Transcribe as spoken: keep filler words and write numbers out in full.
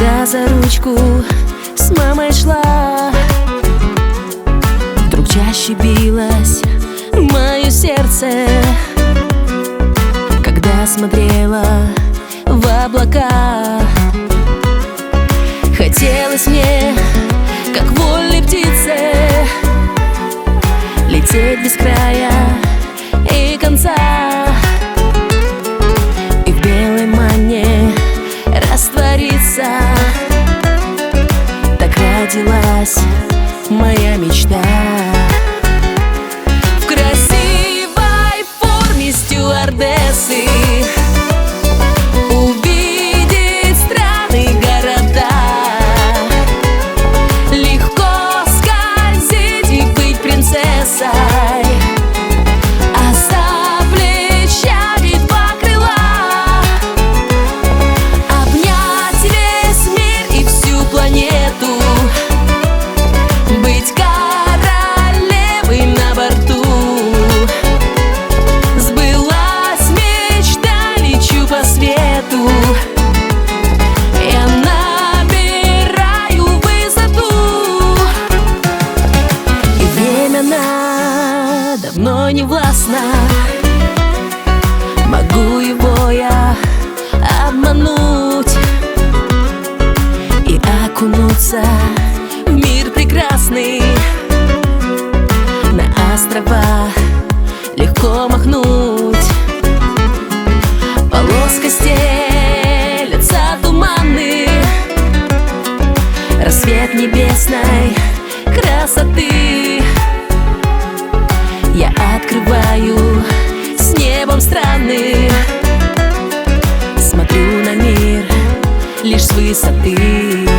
Когда за ручку с мамой шла, вдруг чаще билось мое сердце. Когда смотрела в облака, хотелось мне, как вольной птице, лететь без края и конца, и в белой манне раствориться. Так родилась моя мечта. В красивой форме стюардессы увидеть страны, города, легко скользить и быть принцессой. Давно не властна, могу его я обмануть и окунуться в мир прекрасный. На острова легко махнуть, полоской стелятся туманы, рассвет небесной красоты. Я открываю с небом страны, смотрю на мир лишь с высоты.